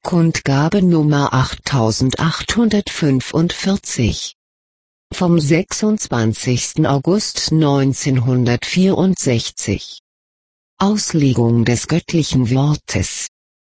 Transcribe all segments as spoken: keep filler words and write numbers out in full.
Kundgabe Nummer achttausendachthundertfünfundvierzig. Vom sechsundzwanzigsten August neunzehnhundertvierundsechzig. Auslegung des göttlichen Wortes.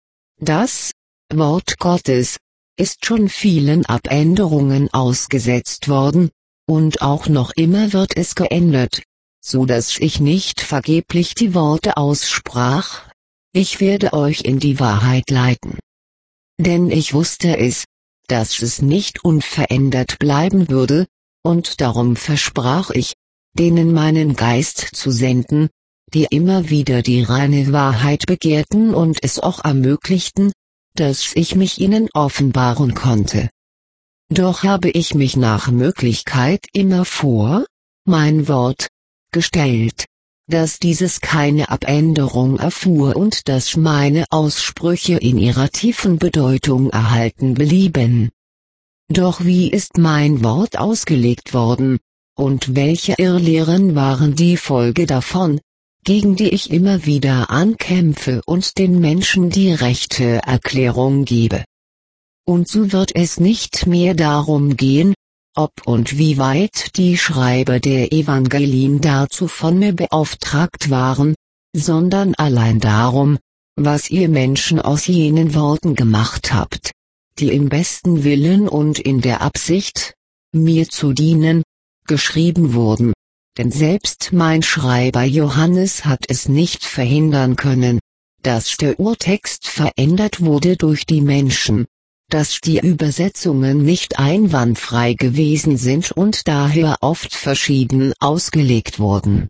Das Wort Gottes ist schon vielen Abänderungen ausgesetzt worden, und auch noch immer wird es geändert, so dass ich nicht vergeblich die Worte aussprach: Ich werde euch in die Wahrheit leiten. Denn ich wusste es, dass es nicht unverändert bleiben würde, und darum versprach ich, denen meinen Geist zu senden, die immer wieder die reine Wahrheit begehrten und es auch ermöglichten, dass ich mich ihnen offenbaren konnte. Doch habe ich mich nach Möglichkeit immer vor mein Wort gestellt, dass dieses keine Abänderung erfuhr und dass meine Aussprüche in ihrer tiefen Bedeutung erhalten blieben. Doch wie ist mein Wort ausgelegt worden, und welche Irrlehren waren die Folge davon, gegen die ich immer wieder ankämpfe und den Menschen die rechte Erklärung gebe? Und so wird es nicht mehr darum gehen, ob und wie weit die Schreiber der Evangelien dazu von mir beauftragt waren, sondern allein darum, was ihr Menschen aus jenen Worten gemacht habt, die im besten Willen und in der Absicht, mir zu dienen, geschrieben wurden, denn selbst mein Schreiber Johannes hat es nicht verhindern können, dass der Urtext verändert wurde durch die Menschen, dass die Übersetzungen nicht einwandfrei gewesen sind und daher oft verschieden ausgelegt wurden.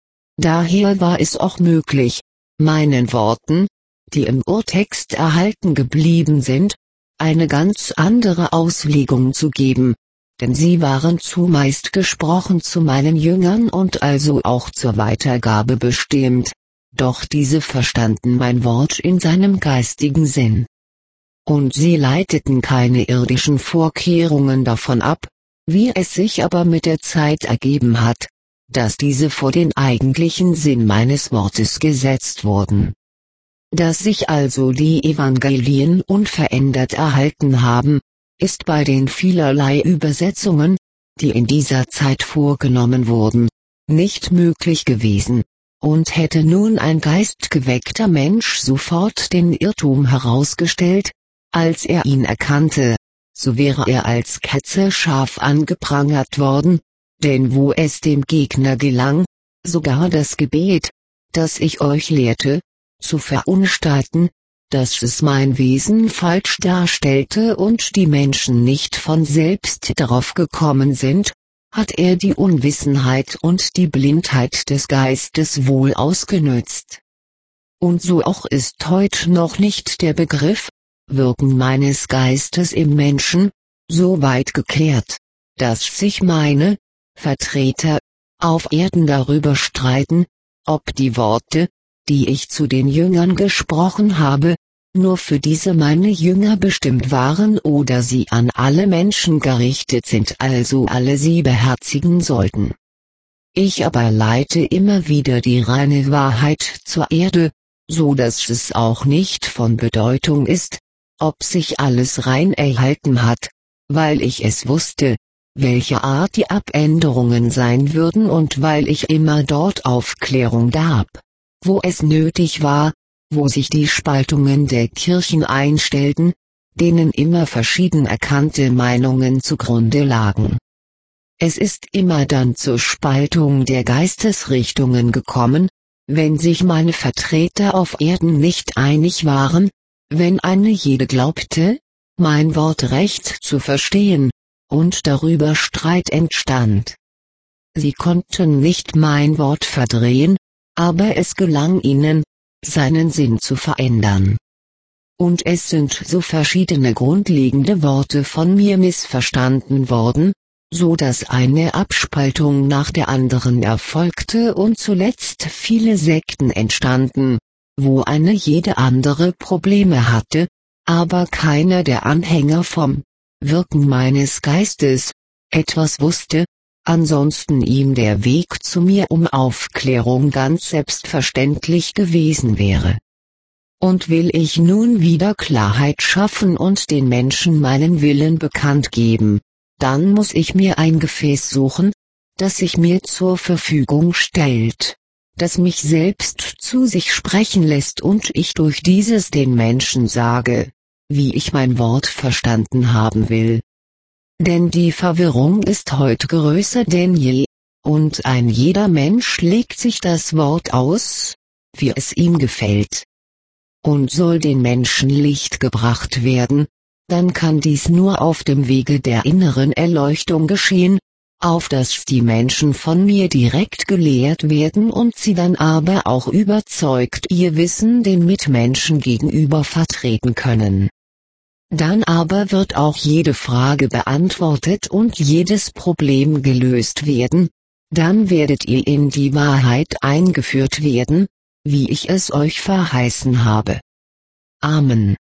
Daher war es auch möglich, meinen Worten, die im Urtext erhalten geblieben sind, eine ganz andere Auslegung zu geben, denn sie waren zumeist gesprochen zu meinen Jüngern und also auch zur Weitergabe bestimmt, doch diese verstanden mein Wort in seinem geistigen Sinn. Und sie leiteten keine irdischen Vorkehrungen davon ab, wie es sich aber mit der Zeit ergeben hat, dass diese vor den eigentlichen Sinn meines Wortes gesetzt wurden. Dass sich also die Evangelien unverändert erhalten haben, ist bei den vielerlei Übersetzungen, die in dieser Zeit vorgenommen wurden, nicht möglich gewesen, und hätte nun ein geistgeweckter Mensch sofort den Irrtum herausgestellt, als er ihn erkannte, so wäre er als Ketzer scharf angeprangert worden, denn wo es dem Gegner gelang, sogar das Gebet, das ich euch lehrte, zu verunstalten, dass es mein Wesen falsch darstellte und die Menschen nicht von selbst darauf gekommen sind, hat er die Unwissenheit und die Blindheit des Geistes wohl ausgenützt. Und so auch ist heute noch nicht der Begriff Wirken meines Geistes im Menschen so weit geklärt, dass sich meine Vertreter auf Erden darüber streiten, ob die Worte, die ich zu den Jüngern gesprochen habe, nur für diese meine Jünger bestimmt waren oder sie an alle Menschen gerichtet sind, also alle sie beherzigen sollten. Ich aber leite immer wieder die reine Wahrheit zur Erde, so dass es auch nicht von Bedeutung ist, ob sich alles rein erhalten hat, weil ich es wusste, welche Art die Abänderungen sein würden und weil ich immer dort Aufklärung gab, wo es nötig war, wo sich die Spaltungen der Kirchen einstellten, denen immer verschieden erkannte Meinungen zugrunde lagen. Es ist immer dann zur Spaltung der Geistesrichtungen gekommen, wenn sich meine Vertreter auf Erden nicht einig waren, wenn eine jede glaubte, mein Wort recht zu verstehen, und darüber Streit entstand. Sie konnten nicht mein Wort verdrehen, aber es gelang ihnen, seinen Sinn zu verändern. Und es sind so verschiedene grundlegende Worte von mir missverstanden worden, so dass eine Abspaltung nach der anderen erfolgte und zuletzt viele Sekten entstanden, wo eine jede andere Probleme hatte, aber keiner der Anhänger vom Wirken meines Geistes etwas wusste, ansonsten ihm der Weg zu mir um Aufklärung ganz selbstverständlich gewesen wäre. Und will ich nun wieder Klarheit schaffen und den Menschen meinen Willen bekannt geben, dann muss ich mir ein Gefäß suchen, das sich mir zur Verfügung stellt, das mich selbst zu sich sprechen lässt und ich durch dieses den Menschen sage, wie ich mein Wort verstanden haben will. Denn die Verwirrung ist heute größer denn je, und ein jeder Mensch legt sich das Wort aus, wie es ihm gefällt. Und soll den Menschen Licht gebracht werden, dann kann dies nur auf dem Wege der inneren Erleuchtung geschehen, auf dass die Menschen von mir direkt gelehrt werden und sie dann aber auch überzeugt ihr Wissen den Mitmenschen gegenüber vertreten können. Dann aber wird auch jede Frage beantwortet und jedes Problem gelöst werden, dann werdet ihr in die Wahrheit eingeführt werden, wie ich es euch verheißen habe. Amen.